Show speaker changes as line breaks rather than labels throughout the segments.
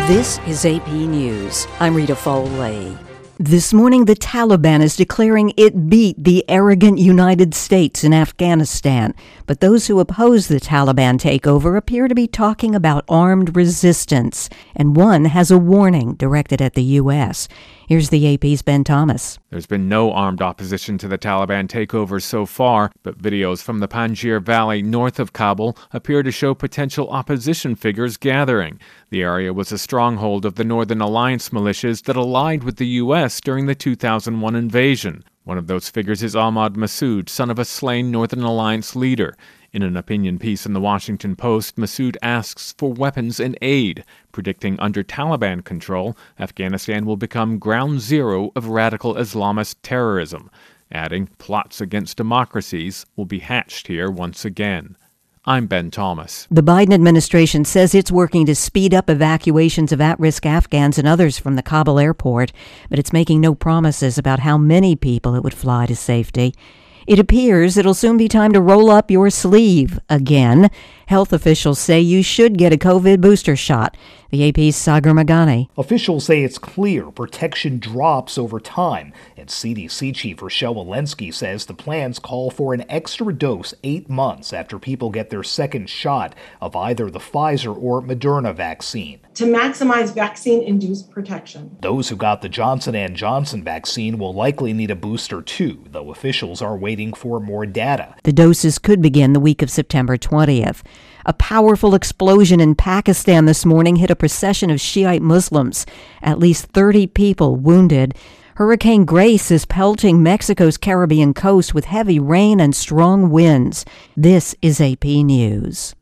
This is AP News. I'm Rita Foley. This morning, the Taliban is declaring it beat the arrogant United States in Afghanistan. But those who oppose the Taliban takeover appear to be talking about armed resistance. And one has a warning directed at the U.S. Here's the AP's Ben Thomas.
There's been no armed opposition to the Taliban takeover so far, but videos from the Panjshir Valley north of Kabul appear to show potential opposition figures gathering. The area was a stronghold of the Northern Alliance militias that allied with the U.S. during the 2001 invasion. One of those figures is Ahmad Massoud, son of a slain Northern Alliance leader. In an opinion piece in the Washington Post, Massoud asks for weapons and aid, predicting under Taliban control, Afghanistan will become ground zero of radical Islamist terrorism, adding plots against democracies will be hatched here once again. I'm Ben Thomas.
The Biden administration says it's working to speed up evacuations of at-risk Afghans and others from the Kabul airport, but it's making no promises about how many people it would fly to safety. It appears it'll soon be time to roll up your sleeve again. Health officials say you should get a COVID booster shot. The AP's Sagar Meghani.
Officials say it's clear protection drops over time, and CDC Chief Rochelle Walensky says the plans call for an extra dose 8 months after people get their second shot of either the Pfizer or Moderna vaccine.
To maximize vaccine-induced protection.
Those who got the Johnson & Johnson vaccine will likely need a booster too, though officials are waiting for more data.
The doses could begin the week of September 20th. A powerful explosion in Pakistan this morning hit a procession of Shiite Muslims. At least 30 people wounded. Hurricane Grace is pelting Mexico's Caribbean coast with heavy rain and strong winds. This is AP News.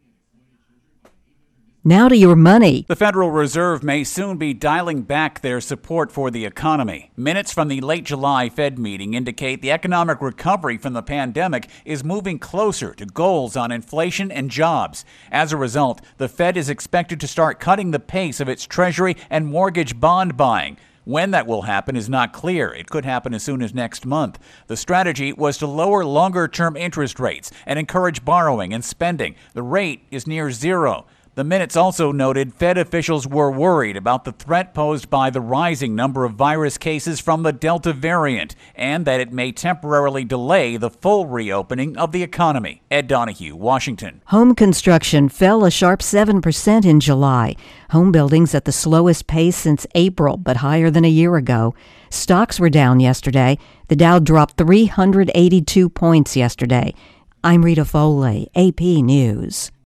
Now to your money.
The Federal Reserve may soon be dialing back their support for the economy. Minutes from the late July Fed meeting indicate the economic recovery from the pandemic is moving closer to goals on inflation and jobs. As a result, the Fed is expected to start cutting the pace of its Treasury and mortgage bond buying. When that will happen is not clear. It could happen as soon as next month. The strategy was to lower longer-term interest rates and encourage borrowing and spending. The rate is near zero. The minutes also noted Fed officials were worried about the threat posed by the rising number of virus cases from the Delta variant and that it may temporarily delay the full reopening of the economy. Ed Donahue, Washington.
Home construction fell a sharp 7% in July. Home buildings at the slowest pace since April, but higher than a year ago. Stocks were down yesterday. The Dow dropped 382 points yesterday. I'm Rita Foley, AP News.